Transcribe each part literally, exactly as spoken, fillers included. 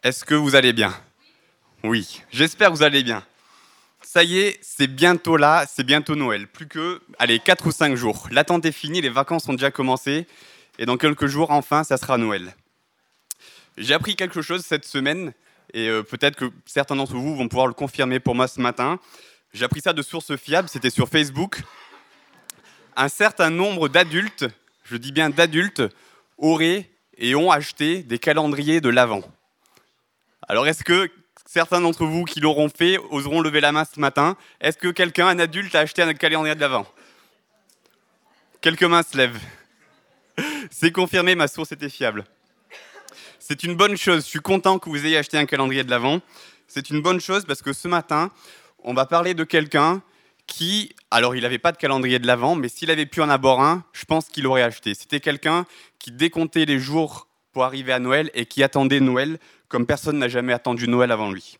Est-ce que vous allez bien? Oui, j'espère que vous allez bien. Ça y est, c'est bientôt là, c'est bientôt Noël. Plus que, allez, quatre ou cinq jours. L'attente est finie, les vacances ont déjà commencé. Et dans quelques jours, enfin, ça sera Noël. J'ai appris quelque chose cette semaine, et euh, peut-être que certains d'entre vous vont pouvoir le confirmer pour moi ce matin. J'ai appris ça de sources fiables, c'était sur Facebook. Un certain nombre d'adultes, je dis bien d'adultes, auraient et ont acheté des calendriers de l'Avent. Alors, est-ce que certains d'entre vous qui l'auront fait oseront lever la main ce matin? Est-ce que quelqu'un, un adulte, a acheté un calendrier de l'Avent? Quelques mains se lèvent. C'est confirmé, ma source était fiable. C'est une bonne chose, je suis content que vous ayez acheté un calendrier de l'Avent. C'est une bonne chose parce que ce matin, on va parler de quelqu'un qui, alors il n'avait pas de calendrier de l'Avent, mais s'il avait pu en avoir un, je pense qu'il l'aurait acheté. C'était quelqu'un qui décomptait les jours pour arriver à Noël et qui attendait Noël comme personne n'a jamais attendu Noël avant lui.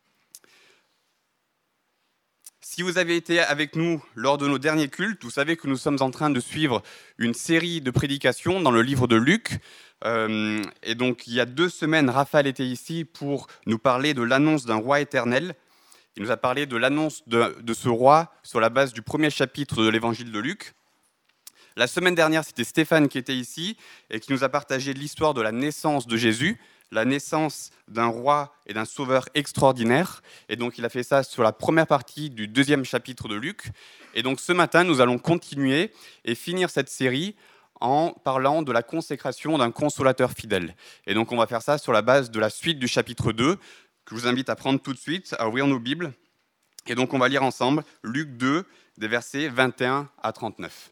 Si vous avez été avec nous lors de nos derniers cultes, vous savez que nous sommes en train de suivre une série de prédications dans le livre de Luc. Euh, et donc, il y a deux semaines, Raphaël était ici pour nous parler de l'annonce d'un roi éternel. Il nous a parlé de l'annonce de, de ce roi sur la base du premier chapitre de l'évangile de Luc. La semaine dernière, c'était Stéphane qui était ici et qui nous a partagé l'histoire de la naissance de Jésus, la naissance d'un roi et d'un sauveur extraordinaire. Et donc, il a fait ça sur la première partie du deuxième chapitre de Luc. Et donc, ce matin, nous allons continuer et finir cette série en parlant de la consécration d'un consolateur fidèle. Et donc, on va faire ça sur la base de la suite du chapitre deux, que je vous invite à prendre tout de suite, à ouvrir nos Bibles. Et donc, on va lire ensemble Luc deux, des versets vingt et un à trente-neuf.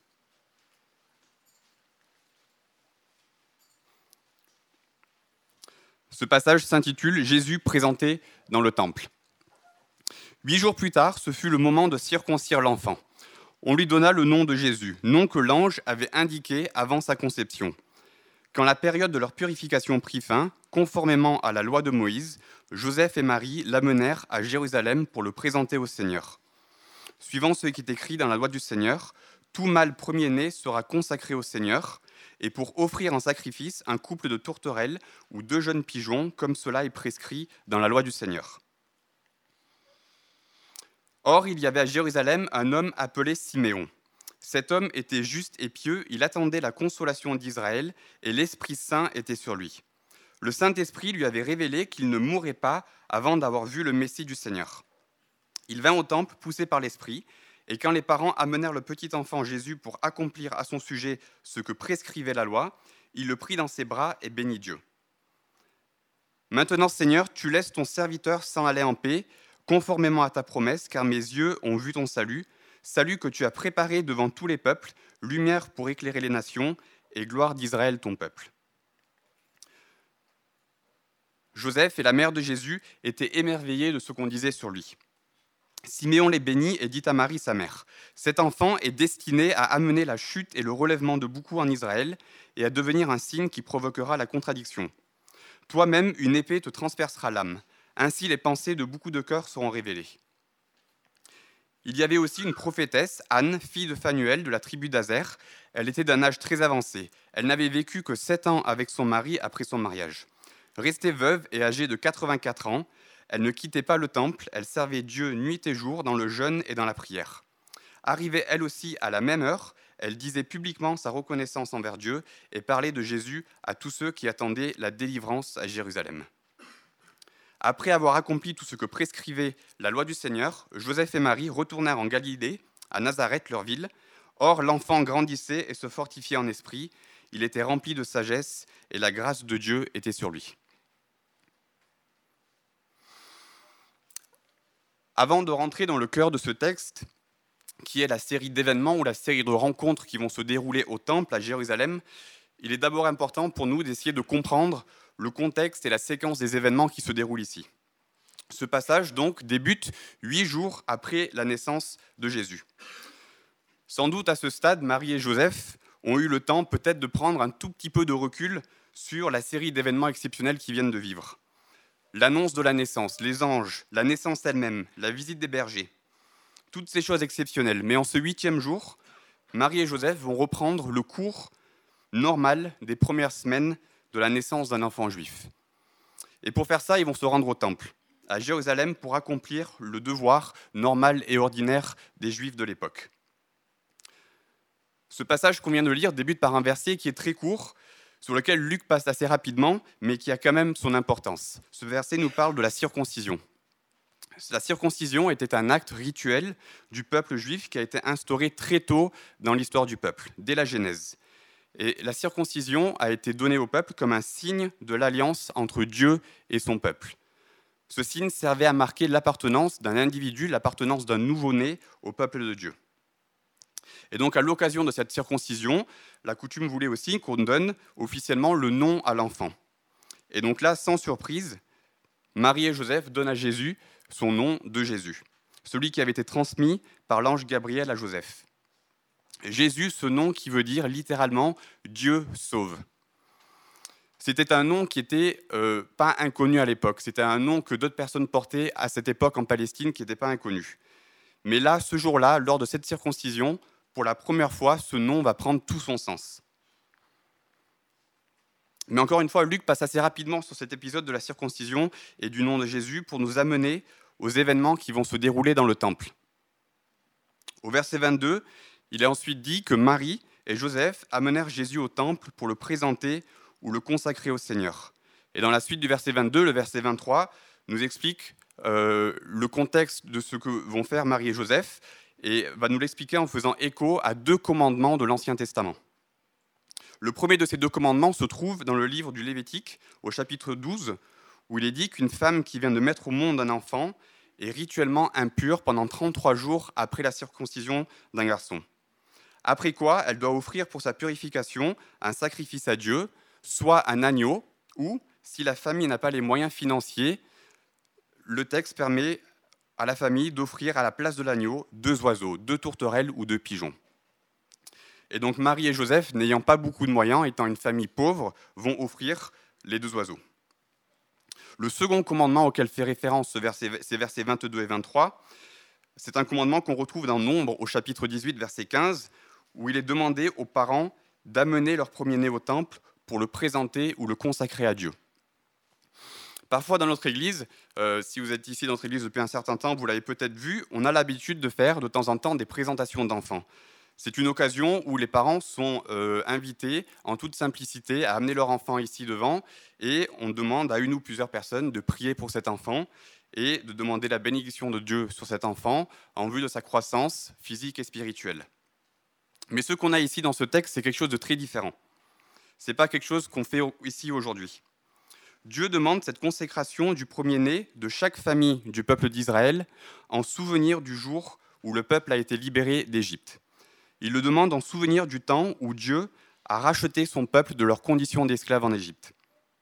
Ce passage s'intitule « Jésus présenté dans le temple ». Huit jours plus tard, ce fut le moment de circoncire l'enfant. On lui donna le nom de Jésus, nom que l'ange avait indiqué avant sa conception. Quand la période de leur purification prit fin, conformément à la loi de Moïse, Joseph et Marie l'amenèrent à Jérusalem pour le présenter au Seigneur. Suivant ce qui est écrit dans la loi du Seigneur, tout mâle premier-né sera consacré au Seigneur, et pour offrir en sacrifice un couple de tourterelles ou deux jeunes pigeons, comme cela est prescrit dans la loi du Seigneur. Or, il y avait à Jérusalem un homme appelé Siméon. Cet homme était juste et pieux, il attendait la consolation d'Israël, et l'Esprit Saint était sur lui. Le Saint-Esprit lui avait révélé qu'il ne mourrait pas avant d'avoir vu le Messie du Seigneur. Il vint au temple, poussé par l'Esprit, et quand les parents amenèrent le petit enfant Jésus pour accomplir à son sujet ce que prescrivait la loi, il le prit dans ses bras et bénit Dieu. « Maintenant, Seigneur, tu laisses ton serviteur s'en aller en paix, conformément à ta promesse, car mes yeux ont vu ton salut, salut que tu as préparé devant tous les peuples, lumière pour éclairer les nations, et gloire d'Israël ton peuple. » Joseph et la mère de Jésus étaient émerveillés de ce qu'on disait sur lui. Siméon les bénit et dit à Marie, sa mère, « Cet enfant est destiné à amener la chute et le relèvement de beaucoup en Israël et à devenir un signe qui provoquera la contradiction. Toi-même, une épée te transpercera l'âme. Ainsi, les pensées de beaucoup de cœurs seront révélées. » Il y avait aussi une prophétesse, Anne, fille de Phanuel, de la tribu d'Azer. Elle était d'un âge très avancé. Elle n'avait vécu que sept ans avec son mari après son mariage. Restée veuve et âgée de quatre-vingt-quatre ans, elle ne quittait pas le temple, elle servait Dieu nuit et jour dans le jeûne et dans la prière. Arrivée elle aussi à la même heure, elle disait publiquement sa reconnaissance envers Dieu et parlait de Jésus à tous ceux qui attendaient la délivrance à Jérusalem. Après avoir accompli tout ce que prescrivait la loi du Seigneur, Joseph et Marie retournèrent en Galilée, à Nazareth, leur ville. Or, l'enfant grandissait et se fortifiait en esprit. Il était rempli de sagesse et la grâce de Dieu était sur lui. Avant de rentrer dans le cœur de ce texte, qui est la série d'événements ou la série de rencontres qui vont se dérouler au temple à Jérusalem, il est d'abord important pour nous d'essayer de comprendre le contexte et la séquence des événements qui se déroulent ici. Ce passage, donc, débute huit jours après la naissance de Jésus. Sans doute, à ce stade, Marie et Joseph ont eu le temps peut-être de prendre un tout petit peu de recul sur la série d'événements exceptionnels qu'ils viennent de vivre. L'annonce de la naissance, les anges, la naissance elle-même, la visite des bergers, toutes ces choses exceptionnelles. Mais en ce huitième jour, Marie et Joseph vont reprendre le cours normal des premières semaines de la naissance d'un enfant juif. Et pour faire ça, ils vont se rendre au temple, à Jérusalem, pour accomplir le devoir normal et ordinaire des Juifs de l'époque. Ce passage qu'on vient de lire débute par un verset qui est très court, sur lequel Luc passe assez rapidement, mais qui a quand même son importance. Ce verset nous parle de la circoncision. La circoncision était un acte rituel du peuple juif qui a été instauré très tôt dans l'histoire du peuple, dès la Genèse. Et la circoncision a été donnée au peuple comme un signe de l'alliance entre Dieu et son peuple. Ce signe servait à marquer l'appartenance d'un individu, l'appartenance d'un nouveau-né au peuple de Dieu. Et donc, à l'occasion de cette circoncision, la coutume voulait aussi qu'on donne officiellement le nom à l'enfant. Et donc là, sans surprise, Marie et Joseph donnent à Jésus son nom de Jésus, celui qui avait été transmis par l'ange Gabriel à Joseph. Jésus, ce nom qui veut dire littéralement « Dieu sauve ». C'était un nom qui n'était euh, pas inconnu à l'époque. C'était un nom que d'autres personnes portaient à cette époque en Palestine qui n'était pas inconnu. Mais là, ce jour-là, lors de cette circoncision, pour la première fois, ce nom va prendre tout son sens. Mais encore une fois, Luc passe assez rapidement sur cet épisode de la circoncision et du nom de Jésus pour nous amener aux événements qui vont se dérouler dans le temple. Au verset vingt-deux, il est ensuite dit que Marie et Joseph amenèrent Jésus au temple pour le présenter ou le consacrer au Seigneur. Et dans la suite du verset vingt-deux, le verset vingt-trois nous explique euh, le contexte de ce que vont faire Marie et Joseph et va nous l'expliquer en faisant écho à deux commandements de l'Ancien Testament. Le premier de ces deux commandements se trouve dans le livre du Lévitique, au chapitre douze, où il est dit qu'une femme qui vient de mettre au monde un enfant est rituellement impure pendant trente-trois jours après la circoncision d'un garçon. Après quoi, elle doit offrir pour sa purification un sacrifice à Dieu, soit un agneau, ou, si la famille n'a pas les moyens financiers, le texte permet à la famille d'offrir à la place de l'agneau deux oiseaux, deux tourterelles ou deux pigeons. Et donc Marie et Joseph, n'ayant pas beaucoup de moyens, étant une famille pauvre, vont offrir les deux oiseaux. Le second commandement auquel fait référence ce verset, ces versets vingt-deux et vingt-trois, c'est un commandement qu'on retrouve dans Nombre au chapitre dix-huit, verset quinze, où il est demandé aux parents d'amener leur premier-né au temple pour le présenter ou le consacrer à Dieu. Parfois dans notre église, euh, si vous êtes ici dans notre église depuis un certain temps, vous l'avez peut-être vu, on a l'habitude de faire de temps en temps des présentations d'enfants. C'est une occasion où les parents sont euh, invités en toute simplicité à amener leur enfant ici devant et on demande à une ou plusieurs personnes de prier pour cet enfant et de demander la bénédiction de Dieu sur cet enfant en vue de sa croissance physique et spirituelle. Mais ce qu'on a ici dans ce texte, c'est quelque chose de très différent. Ce n'est pas quelque chose qu'on fait ici aujourd'hui. Dieu demande cette consécration du premier-né de chaque famille du peuple d'Israël en souvenir du jour où le peuple a été libéré d'Égypte. Il le demande en souvenir du temps où Dieu a racheté son peuple de leurs conditions d'esclaves en Égypte.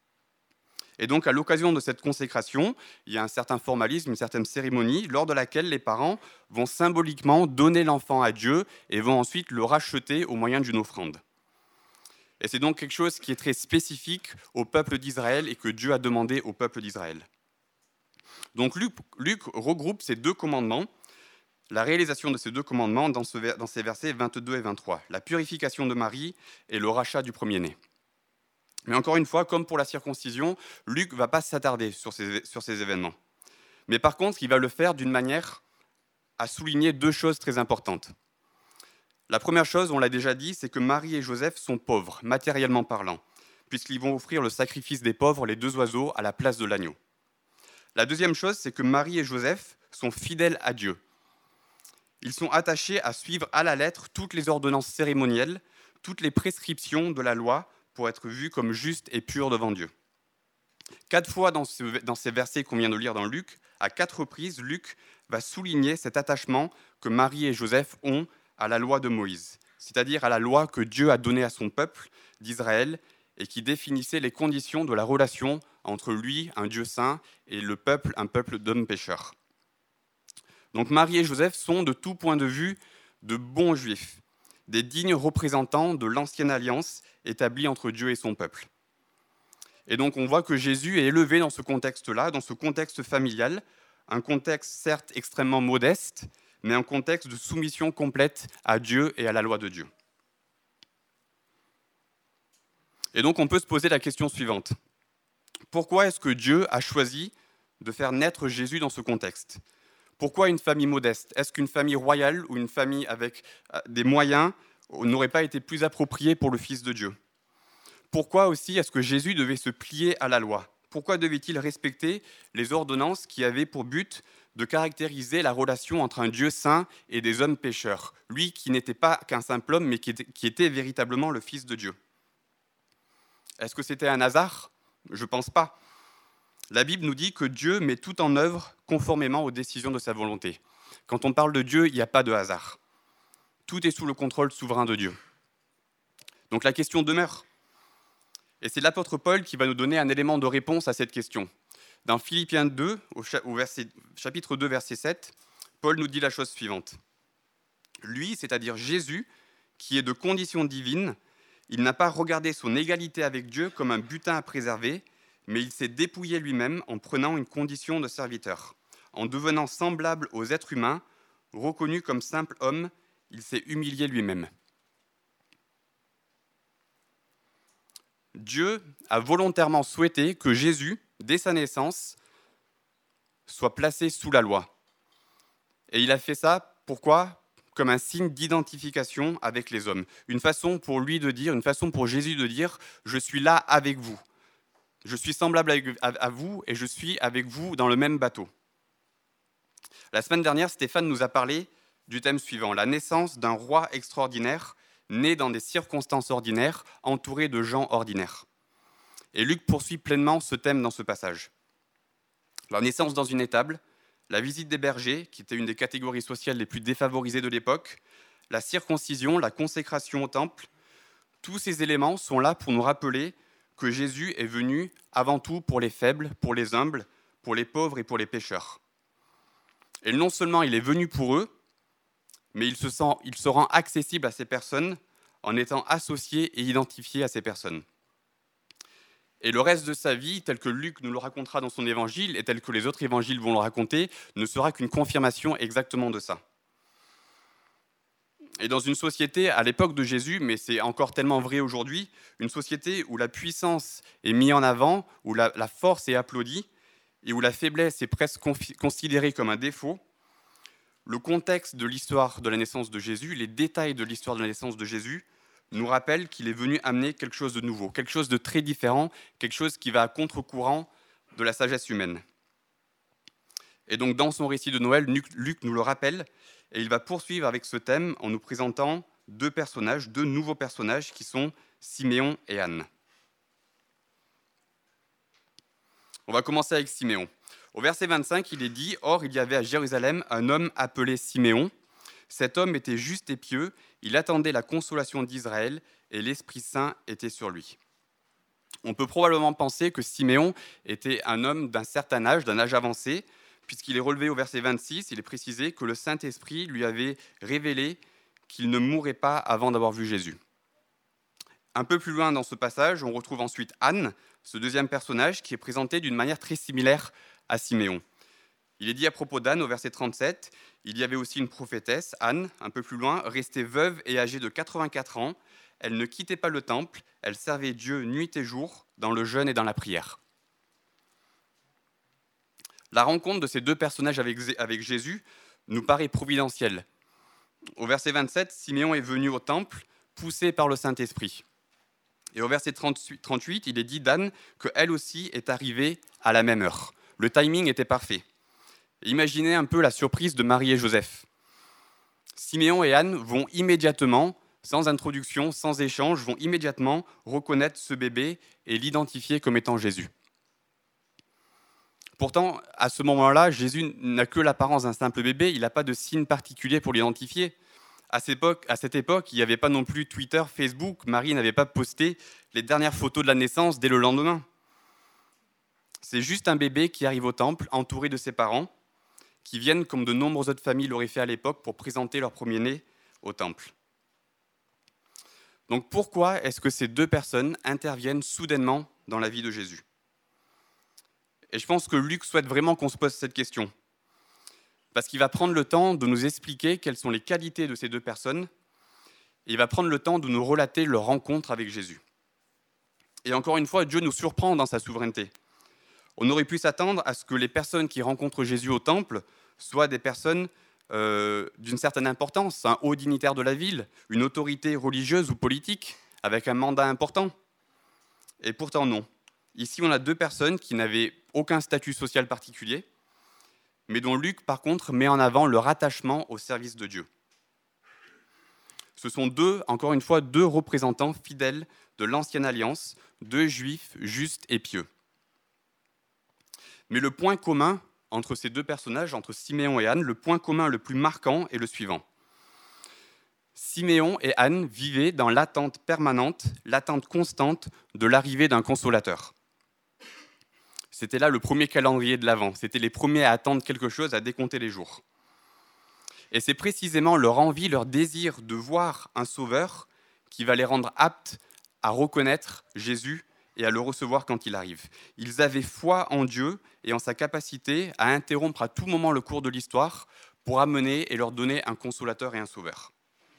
Et donc, à l'occasion de cette consécration, il y a un certain formalisme, une certaine cérémonie, lors de laquelle les parents vont symboliquement donner l'enfant à Dieu et vont ensuite le racheter au moyen d'une offrande. Et c'est donc quelque chose qui est très spécifique au peuple d'Israël et que Dieu a demandé au peuple d'Israël. Donc Luc, Luc regroupe ces deux commandements, la réalisation de ces deux commandements dans, ce, dans ces versets vingt-deux et vingt-trois, la purification de Marie et le rachat du premier-né. Mais encore une fois, comme pour la circoncision, Luc ne va pas s'attarder sur ces, sur ces événements. Mais par contre, il va le faire d'une manière à souligner deux choses très importantes. La première chose, on l'a déjà dit, c'est que Marie et Joseph sont pauvres, matériellement parlant, puisqu'ils vont offrir le sacrifice des pauvres, les deux oiseaux, à la place de l'agneau. La deuxième chose, c'est que Marie et Joseph sont fidèles à Dieu. Ils sont attachés à suivre à la lettre toutes les ordonnances cérémonielles, toutes les prescriptions de la loi pour être vus comme justes et purs devant Dieu. Quatre fois dans, ce, dans ces versets qu'on vient de lire dans Luc, à quatre reprises, Luc va souligner cet attachement que Marie et Joseph ont à la loi de Moïse, c'est-à-dire à la loi que Dieu a donnée à son peuple d'Israël et qui définissait les conditions de la relation entre lui, un Dieu saint, et le peuple, un peuple d'hommes pécheurs. Donc Marie et Joseph sont de tout point de vue de bons juifs, des dignes représentants de l'ancienne alliance établie entre Dieu et son peuple. Et donc on voit que Jésus est élevé dans ce contexte-là, dans ce contexte familial, un contexte certes extrêmement modeste, mais un contexte de soumission complète à Dieu et à la loi de Dieu. Et donc on peut se poser la question suivante. Pourquoi est-ce que Dieu a choisi de faire naître Jésus dans ce contexte? Pourquoi une famille modeste? Est-ce qu'une famille royale ou une famille avec des moyens n'aurait pas été plus appropriée pour le Fils de Dieu? Pourquoi aussi est-ce que Jésus devait se plier à la loi? Pourquoi devait-il respecter les ordonnances qui avaient pour but de caractériser la relation entre un Dieu saint et des hommes pécheurs, lui qui n'était pas qu'un simple homme, mais qui était, qui était véritablement le Fils de Dieu? Est-ce que c'était un hasard? Je ne pense pas. La Bible nous dit que Dieu met tout en œuvre conformément aux décisions de sa volonté. Quand on parle de Dieu, il n'y a pas de hasard. Tout est sous le contrôle souverain de Dieu. Donc la question demeure. Et c'est l'apôtre Paul qui va nous donner un élément de réponse à cette question. Dans Philippiens deux, au verset, chapitre deux, verset sept, Paul nous dit la chose suivante. Lui, c'est-à-dire Jésus, qui est de condition divine, il n'a pas regardé son égalité avec Dieu comme un butin à préserver, mais il s'est dépouillé lui-même en prenant une condition de serviteur. En devenant semblable aux êtres humains, reconnu comme simple homme, il s'est humilié lui-même. Dieu a volontairement souhaité que Jésus, dès sa naissance, soit placé sous la loi. Et il a fait ça, pourquoi? Comme un signe d'identification avec les hommes. Une façon pour lui de dire, une façon pour Jésus de dire, je suis là avec vous. Je suis semblable à vous et je suis avec vous dans le même bateau. La semaine dernière, Stéphane nous a parlé du thème suivant, la naissance d'un roi extraordinaire, né dans des circonstances ordinaires, entouré de gens ordinaires. Et Luc poursuit pleinement ce thème dans ce passage. La naissance dans une étable, la visite des bergers, qui était une des catégories sociales les plus défavorisées de l'époque, la circoncision, la consécration au temple, tous ces éléments sont là pour nous rappeler que Jésus est venu avant tout pour les faibles, pour les humbles, pour les pauvres et pour les pécheurs. Et non seulement il est venu pour eux, mais il se, sent, il se rend accessible à ces personnes en étant associé et identifié à ces personnes. Et le reste de sa vie, tel que Luc nous le racontera dans son évangile, et tel que les autres évangiles vont le raconter, ne sera qu'une confirmation exactement de ça. Et dans une société, à l'époque de Jésus, mais c'est encore tellement vrai aujourd'hui, une société où la puissance est mise en avant, où la, la force est applaudie, et où la faiblesse est presque confi- considérée comme un défaut, le contexte de l'histoire de la naissance de Jésus, les détails de l'histoire de la naissance de Jésus, nous rappellent qu'il est venu amener quelque chose de nouveau, quelque chose de très différent, quelque chose qui va à contre-courant de la sagesse humaine. Et donc, dans son récit de Noël, Luc nous le rappelle, et il va poursuivre avec ce thème en nous présentant deux personnages, deux nouveaux personnages qui sont Siméon et Anne. On va commencer avec Siméon. Au verset vingt-cinq, il est dit « Or, il y avait à Jérusalem un homme appelé Siméon. Cet homme était juste et pieux, il attendait la consolation d'Israël et l'Esprit Saint était sur lui. » On peut probablement penser que Siméon était un homme d'un certain âge, d'un âge avancé, puisqu'il est relevé au verset vingt-six, il est précisé que le Saint-Esprit lui avait révélé qu'il ne mourrait pas avant d'avoir vu Jésus. Un peu plus loin dans ce passage, on retrouve ensuite Anne, ce deuxième personnage, qui est présenté d'une manière très similaire à Siméon. Il est dit à propos d'Anne, au verset trente-sept, « Il y avait aussi une prophétesse, Anne, un peu plus loin, restée veuve et âgée de quatre-vingt-quatre ans. Elle ne quittait pas le temple, elle servait Dieu nuit et jour, dans le jeûne et dans la prière. » La rencontre de ces deux personnages avec, avec Jésus nous paraît providentielle. Au verset vingt-sept, Siméon est venu au temple, poussé par le Saint-Esprit. Et au verset trente-huit, il est dit d'Anne qu'elle aussi est arrivée à la même heure. Le timing était parfait. Imaginez un peu la surprise de Marie et Joseph. Siméon et Anne vont immédiatement, sans introduction, sans échange, vont immédiatement reconnaître ce bébé et l'identifier comme étant Jésus. Pourtant, à ce moment-là, Jésus n'a que l'apparence d'un simple bébé, il n'a pas de signe particulier pour l'identifier. À cette époque, à cette époque il n'y avait pas non plus Twitter, Facebook, Marie n'avait pas posté les dernières photos de la naissance dès le lendemain. C'est juste un bébé qui arrive au temple, entouré de ses parents, qui viennent, comme de nombreuses autres familles l'auraient fait à l'époque, pour présenter leur premier-né au temple. Donc pourquoi est-ce que ces deux personnes interviennent soudainement dans la vie de Jésus ? Et je pense que Luc souhaite vraiment qu'on se pose cette question. Parce qu'il va prendre le temps de nous expliquer quelles sont les qualités de ces deux personnes, et il va prendre le temps de nous relater leur rencontre avec Jésus. Et encore une fois, Dieu nous surprend dans sa souveraineté. On aurait pu s'attendre à ce que les personnes qui rencontrent Jésus au temple soient des personnes euh, d'une certaine importance, un haut dignitaire de la ville, une autorité religieuse ou politique, avec un mandat important. Et pourtant non. Ici, on a deux personnes qui n'avaient aucun statut social particulier, mais dont Luc, par contre, met en avant leur attachement au service de Dieu. Ce sont deux, encore une fois, deux représentants fidèles de l'Ancienne Alliance, deux juifs justes et pieux. Mais le point commun entre ces deux personnages, entre Siméon et Anne, le point commun le plus marquant est le suivant. Siméon et Anne vivaient dans l'attente permanente, l'attente constante de l'arrivée d'un consolateur. C'était là le premier calendrier de l'Avent, c'était les premiers à attendre quelque chose, à décompter les jours. Et c'est précisément leur envie, leur désir de voir un sauveur qui va les rendre aptes à reconnaître Jésus et à le recevoir quand il arrive. Ils avaient foi en Dieu et en sa capacité à interrompre à tout moment le cours de l'histoire pour amener et leur donner un consolateur et un sauveur.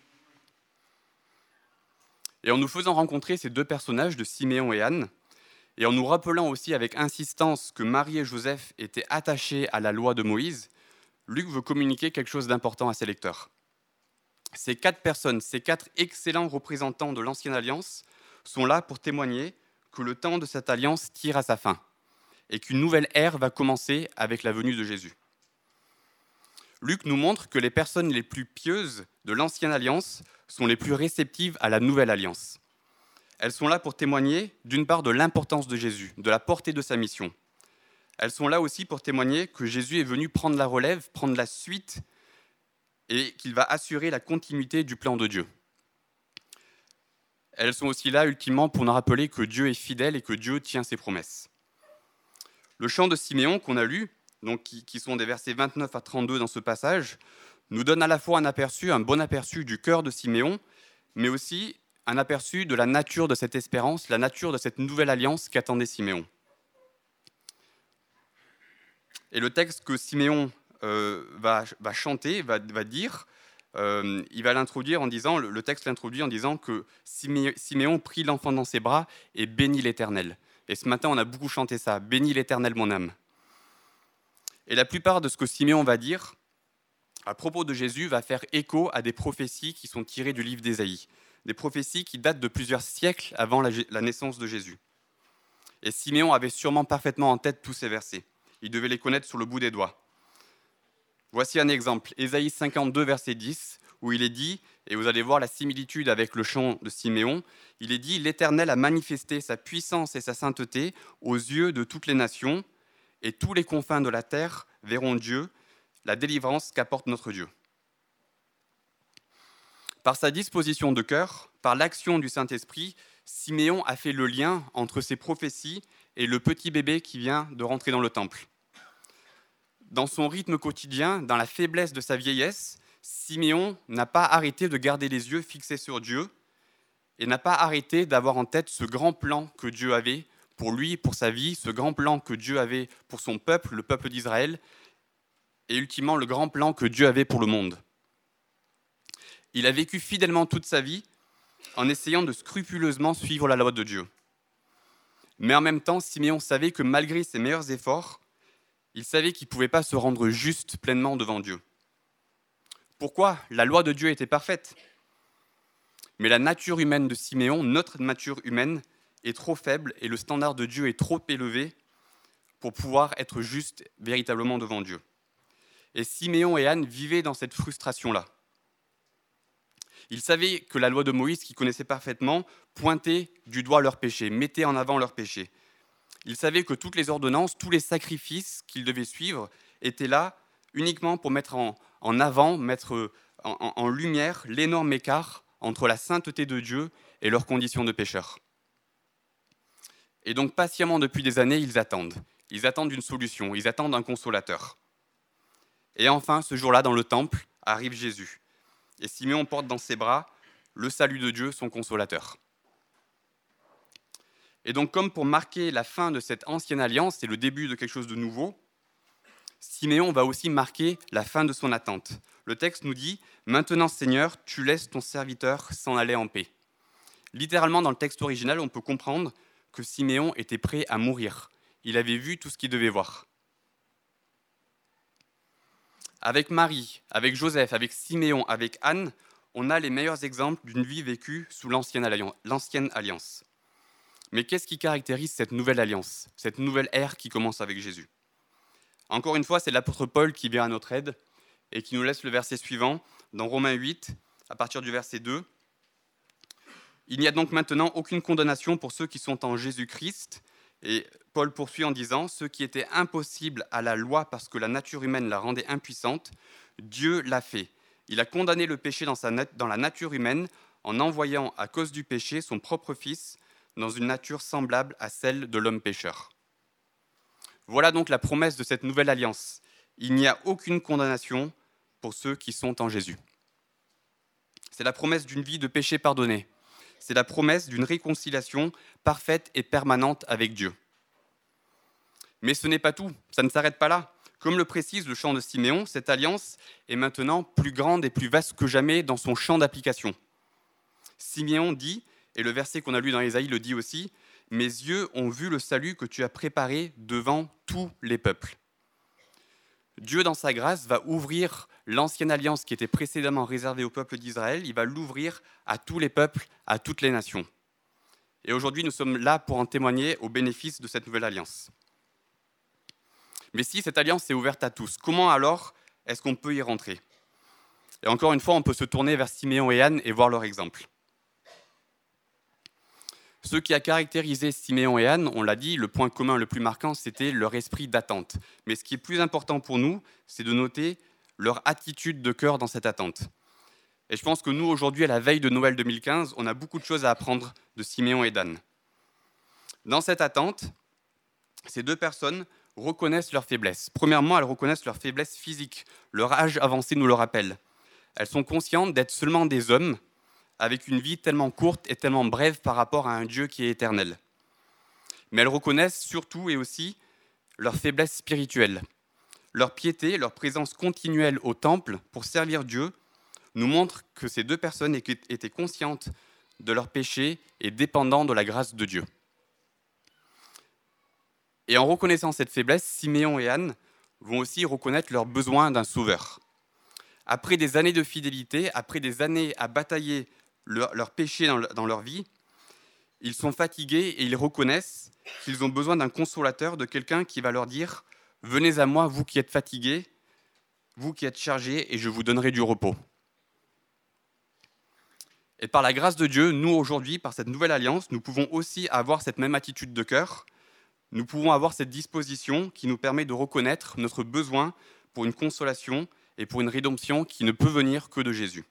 Et en nous faisant rencontrer ces deux personnages de Siméon et Anne, et en nous rappelant aussi avec insistance que Marie et Joseph étaient attachés à la loi de Moïse, Luc veut communiquer quelque chose d'important à ses lecteurs. Ces quatre personnes, ces quatre excellents représentants de l'Ancienne Alliance sont là pour témoigner que le temps de cette alliance tire à sa fin et qu'une nouvelle ère va commencer avec la venue de Jésus. Luc nous montre que les personnes les plus pieuses de l'Ancienne Alliance sont les plus réceptives à la Nouvelle Alliance. Elles sont là pour témoigner, d'une part, de l'importance de Jésus, de la portée de sa mission. Elles sont là aussi pour témoigner que Jésus est venu prendre la relève, prendre la suite, et qu'il va assurer la continuité du plan de Dieu. Elles sont aussi là, ultimement, pour nous rappeler que Dieu est fidèle et que Dieu tient ses promesses. Le chant de Siméon qu'on a lu, donc qui, qui sont des versets vingt-neuf à trente-deux dans ce passage, nous donne à la fois un aperçu, un bon aperçu du cœur de Siméon, mais aussi un aperçu de la nature de cette espérance, la nature de cette nouvelle alliance qu'attendait Siméon. Et le texte que Siméon euh, va, va chanter, va, va dire, euh, il va l'introduire en disant, le, le texte l'introduit en disant que Simé, Siméon prit l'enfant dans ses bras et bénit l'Éternel. Et ce matin, on a beaucoup chanté ça, « Bénis l'Éternel, mon âme ». Et la plupart de ce que Siméon va dire à propos de Jésus va faire écho à des prophéties qui sont tirées du livre d'Ésaïe, des prophéties qui datent de plusieurs siècles avant la, la naissance de Jésus. Et Siméon avait sûrement parfaitement en tête tous ces versets. Il devait les connaître sur le bout des doigts. Voici un exemple, Ésaïe cinquante-deux, verset dix, où il est dit, et vous allez voir la similitude avec le chant de Siméon, il est dit « L'Éternel a manifesté sa puissance et sa sainteté aux yeux de toutes les nations, et tous les confins de la terre verront Dieu, la délivrance qu'apporte notre Dieu. » Par sa disposition de cœur, par l'action du Saint-Esprit, Siméon a fait le lien entre ces prophéties et le petit bébé qui vient de rentrer dans le temple. Dans son rythme quotidien, dans la faiblesse de sa vieillesse, Siméon n'a pas arrêté de garder les yeux fixés sur Dieu et n'a pas arrêté d'avoir en tête ce grand plan que Dieu avait pour lui, pour sa vie, ce grand plan que Dieu avait pour son peuple, le peuple d'Israël, et ultimement le grand plan que Dieu avait pour le monde. Il a vécu fidèlement toute sa vie en essayant de scrupuleusement suivre la loi de Dieu. Mais en même temps, Siméon savait que malgré ses meilleurs efforts, il savait qu'il ne pouvait pas se rendre juste pleinement devant Dieu. Pourquoi ? La loi de Dieu était parfaite. Mais la nature humaine de Siméon, notre nature humaine, est trop faible et le standard de Dieu est trop élevé pour pouvoir être juste véritablement devant Dieu. Et Siméon et Anne vivaient dans cette frustration-là. Ils savaient que la loi de Moïse, qu'ils connaissaient parfaitement, pointait du doigt leurs péchés, mettait en avant leurs péchés. Ils savaient que toutes les ordonnances, tous les sacrifices qu'ils devaient suivre étaient là uniquement pour mettre en, en avant, mettre en, en, en lumière l'énorme écart entre la sainteté de Dieu et leurs conditions de pécheurs. Et donc, patiemment, depuis des années, ils attendent. Ils attendent une solution, ils attendent un consolateur. Et enfin, ce jour-là, dans le temple, arrive Jésus. Et Siméon porte dans ses bras le salut de Dieu, son consolateur. Et donc, comme pour marquer la fin de cette ancienne alliance et le début de quelque chose de nouveau, Siméon va aussi marquer la fin de son attente. Le texte nous dit « Maintenant, Seigneur, tu laisses ton serviteur s'en aller en paix ». Littéralement, dans le texte original, on peut comprendre que Siméon était prêt à mourir. il avait vu tout ce qu'il devait voir. Avec Marie, avec Joseph, avec Siméon, avec Anne, on a les meilleurs exemples d'une vie vécue sous l'ancienne alliance. Mais qu'est-ce qui caractérise cette nouvelle alliance, cette nouvelle ère qui commence avec Jésus ? Encore une fois, c'est l'apôtre Paul qui vient à notre aide et qui nous laisse le verset suivant, dans Romains huit, à partir du verset deux. « Il n'y a donc maintenant aucune condamnation pour ceux qui sont en Jésus-Christ. » Et Paul poursuit en disant « Ce qui était impossible à la loi parce que la nature humaine la rendait impuissante, Dieu l'a fait. Il a condamné le péché dans, sa nat- dans la nature humaine en envoyant à cause du péché son propre Fils dans une nature semblable à celle de l'homme pécheur. » Voilà donc la promesse de cette nouvelle alliance. Il n'y a aucune condamnation pour ceux qui sont en Jésus. C'est la promesse d'une vie de péché pardonné. C'est la promesse d'une réconciliation parfaite et permanente avec Dieu. Mais ce n'est pas tout, ça ne s'arrête pas là. Comme le précise le chant de Siméon, cette alliance est maintenant plus grande et plus vaste que jamais dans son champ d'application. Siméon dit, et le verset qu'on a lu dans Ésaïe le dit aussi, « Mes yeux ont vu le salut que tu as préparé devant tous les peuples. » Dieu, dans sa grâce, va ouvrir l'ancienne alliance qui était précédemment réservée au peuple d'Israël, il va l'ouvrir à tous les peuples, à toutes les nations. Et aujourd'hui, nous sommes là pour en témoigner au bénéfice de cette nouvelle alliance. Mais si cette alliance est ouverte à tous, comment alors est-ce qu'on peut y rentrer ? Et encore une fois, on peut se tourner vers Siméon et Anne et voir leur exemple. Ce qui a caractérisé Siméon et Anne, on l'a dit, le point commun le plus marquant, c'était leur esprit d'attente. Mais ce qui est plus important pour nous, c'est de noter leur attitude de cœur dans cette attente. Et je pense que nous, aujourd'hui, à la veille de Noël deux mille quinze, on a beaucoup de choses à apprendre de Siméon et d'Anne. Dans cette attente, ces deux personnes reconnaissent leurs faiblesses. Premièrement, elles reconnaissent leurs faiblesses physiques. Leur âge avancé nous le rappelle. Elles sont conscientes d'être seulement des hommes, avec une vie tellement courte et tellement brève par rapport à un Dieu qui est éternel. Mais elles reconnaissent surtout et aussi leur faiblesse spirituelle. Leur piété, leur présence continuelle au temple pour servir Dieu nous montrent que ces deux personnes étaient conscientes de leur péché et dépendants de la grâce de Dieu. Et en reconnaissant cette faiblesse, Siméon et Anne vont aussi reconnaître leur besoin d'un sauveur. Après des années de fidélité, après des années à batailler leur, leur péché dans, dans leur vie, ils sont fatigués et ils reconnaissent qu'ils ont besoin d'un consolateur, de quelqu'un qui va leur dire « Venez à moi, vous qui êtes fatigués, vous qui êtes chargés, et je vous donnerai du repos. » Et par la grâce de Dieu, nous aujourd'hui, par cette nouvelle alliance, nous pouvons aussi avoir cette même attitude de cœur. Nous pouvons avoir cette disposition qui nous permet de reconnaître notre besoin pour une consolation et pour une rédemption qui ne peut venir que de Jésus.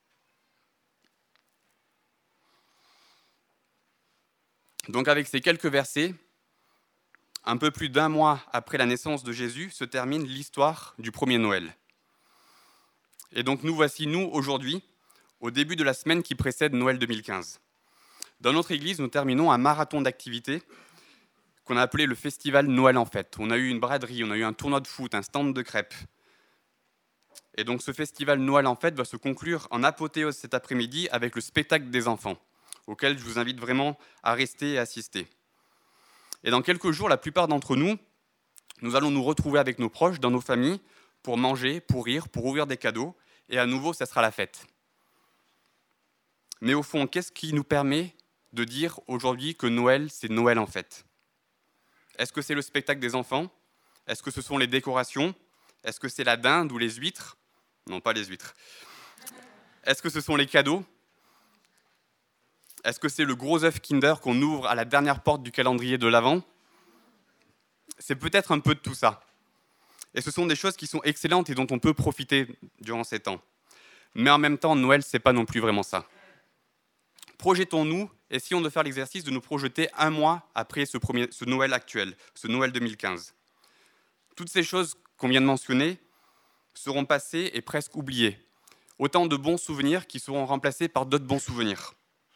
Donc avec ces quelques versets, un peu plus d'un mois après la naissance de Jésus, se termine l'histoire du premier Noël. Et donc nous voici, nous, aujourd'hui, au début de la semaine qui précède Noël deux mille quinze. Dans notre église, nous terminons un marathon d'activités qu'on a appelé le festival Noël en fête. On a eu une braderie, on a eu un tournoi de foot, un stand de crêpes. Et donc ce festival Noël en fête va se conclure en apothéose cet après-midi avec le spectacle des enfants, auquel je vous invite vraiment à rester et assister. Et dans quelques jours, la plupart d'entre nous, nous allons nous retrouver avec nos proches, dans nos familles, pour manger, pour rire, pour ouvrir des cadeaux, et à nouveau, ça sera la fête. Mais au fond, qu'est-ce qui nous permet de dire aujourd'hui que Noël, c'est Noël en fête ? Est-ce que c'est le spectacle des enfants ? Est-ce que ce sont les décorations ? Est-ce que c'est la dinde ou les huîtres ? Non, pas les huîtres. Est-ce que ce sont les cadeaux ? Est-ce que c'est le gros œuf Kinder qu'on ouvre à la dernière porte du calendrier de l'Avent ? C'est peut-être un peu de tout ça. Et ce sont des choses qui sont excellentes et dont on peut profiter durant ces temps. Mais en même temps, Noël, c'est pas non plus vraiment ça. Projetons-nous, essayons de faire l'exercice de nous projeter un mois après ce, premier, ce Noël actuel, ce Noël deux mille quinze. Toutes ces choses qu'on vient de mentionner seront passées et presque oubliées. Autant de bons souvenirs qui seront remplacés par d'autres bons souvenirs.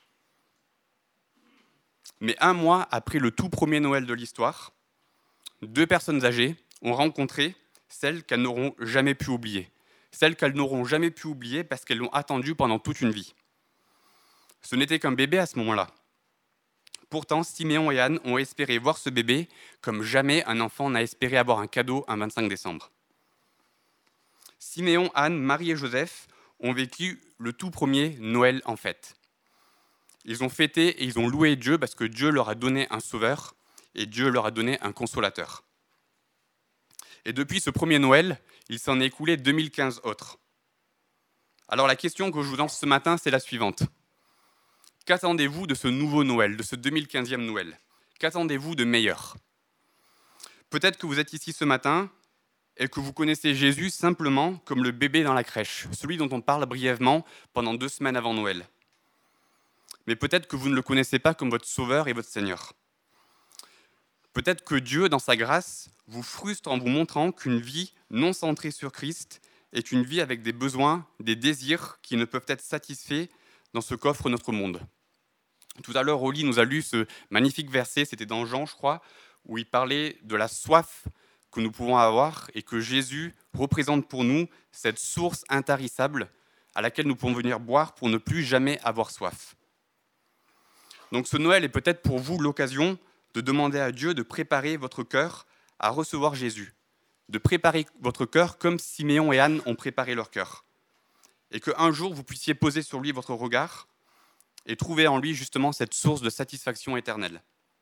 Mais un mois après le tout premier Noël de l'histoire, deux personnes âgées ont rencontré celle qu'elles n'auront jamais pu oublier. Celle qu'elles n'auront jamais pu oublier parce qu'elles l'ont attendue pendant toute une vie. Ce n'était qu'un bébé à ce moment-là. Pourtant, Siméon et Anne ont espéré voir ce bébé comme jamais un enfant n'a espéré avoir un cadeau un vingt-cinq décembre. Siméon, Anne, Marie et Joseph ont vécu le tout premier Noël en fête. Ils ont fêté et ils ont loué Dieu parce que Dieu leur a donné un sauveur et Dieu leur a donné un consolateur. Et depuis ce premier Noël, il s'en est écoulé deux mille quinze autres. Alors la question que je vous lance ce matin, c'est la suivante. Qu'attendez-vous de ce nouveau Noël, de ce deux mille quinzième Noël ? Qu'attendez-vous de meilleur ? Peut-être que vous êtes ici ce matin et que vous connaissez Jésus simplement comme le bébé dans la crèche, celui dont on parle brièvement pendant deux semaines avant Noël. Mais peut-être que vous ne le connaissez pas comme votre Sauveur et votre Seigneur. Peut-être que Dieu, dans sa grâce, vous frustre en vous montrant qu'une vie non centrée sur Christ est une vie avec des besoins, des désirs qui ne peuvent être satisfaits dans ce qu'offre notre monde. Tout à l'heure, Oli nous a lu ce magnifique verset, c'était dans Jean, je crois, où il parlait de la soif que nous pouvons avoir et que Jésus représente pour nous cette source intarissable à laquelle nous pouvons venir boire pour ne plus jamais avoir soif. Donc ce Noël est peut-être pour vous l'occasion de demander à Dieu de préparer votre cœur à recevoir Jésus, de préparer votre cœur comme Siméon et Anne ont préparé leur cœur, et qu'un jour vous puissiez poser sur lui votre regard et trouver en lui justement cette source de satisfaction éternelle.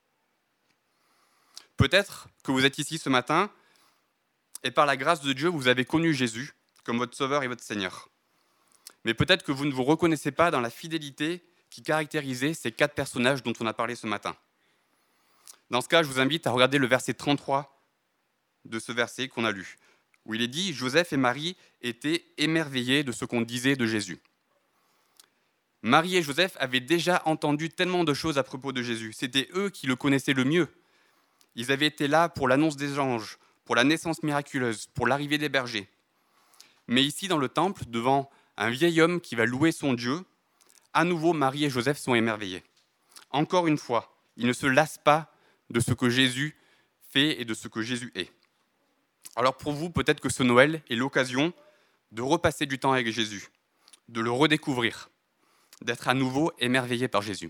Peut-être que vous êtes ici ce matin et par la grâce de Dieu, vous avez connu Jésus comme votre Sauveur et votre Seigneur. Mais peut-être que vous ne vous reconnaissez pas dans la fidélité qui caractérisait ces quatre personnages dont on a parlé ce matin. Dans ce cas, je vous invite à regarder le verset trente-trois de ce verset qu'on a lu, où il est dit « Joseph et Marie étaient émerveillés de ce qu'on disait de Jésus ». Marie et Joseph avaient déjà entendu tellement de choses à propos de Jésus. C'était eux qui le connaissaient le mieux. Ils avaient été là pour l'annonce des anges, pour la naissance miraculeuse, pour l'arrivée des bergers. Mais ici, dans le temple, devant un vieil homme qui va louer son Dieu, à nouveau, Marie et Joseph sont émerveillés. Encore une fois, ils ne se lassent pas de ce que Jésus fait et de ce que Jésus est. Alors pour vous, peut-être que ce Noël est l'occasion de repasser du temps avec Jésus, de le redécouvrir, d'être à nouveau émerveillé par Jésus.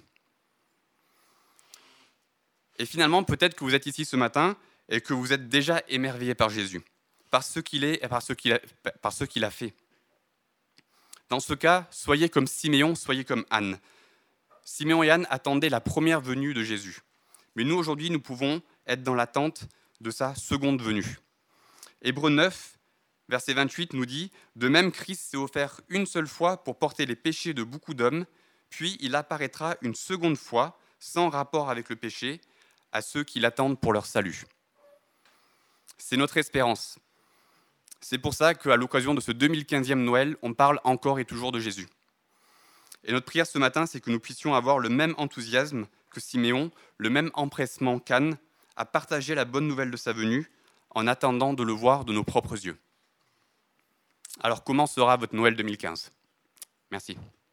Et finalement, peut-être que vous êtes ici ce matin et que vous êtes déjà émerveillé par Jésus, par ce qu'il est et par ce qu'il a, par ce qu'il a fait. Dans ce cas, soyez comme Siméon, soyez comme Anne. Siméon et Anne attendaient la première venue de Jésus. Mais nous, aujourd'hui, nous pouvons être dans l'attente de sa seconde venue. Hébreux neuf, verset vingt-huit nous dit « De même, Christ s'est offert une seule fois pour porter les péchés de beaucoup d'hommes, puis il apparaîtra une seconde fois, sans rapport avec le péché, à ceux qui l'attendent pour leur salut. » C'est notre espérance. C'est pour ça qu'à l'occasion de ce deux mille quinzième Noël, on parle encore et toujours de Jésus. Et notre prière ce matin, c'est que nous puissions avoir le même enthousiasme que Siméon, le même empressement qu'Anne, à partager la bonne nouvelle de sa venue, en attendant de le voir de nos propres yeux. Alors comment sera votre Noël deux mille quinze ? Merci.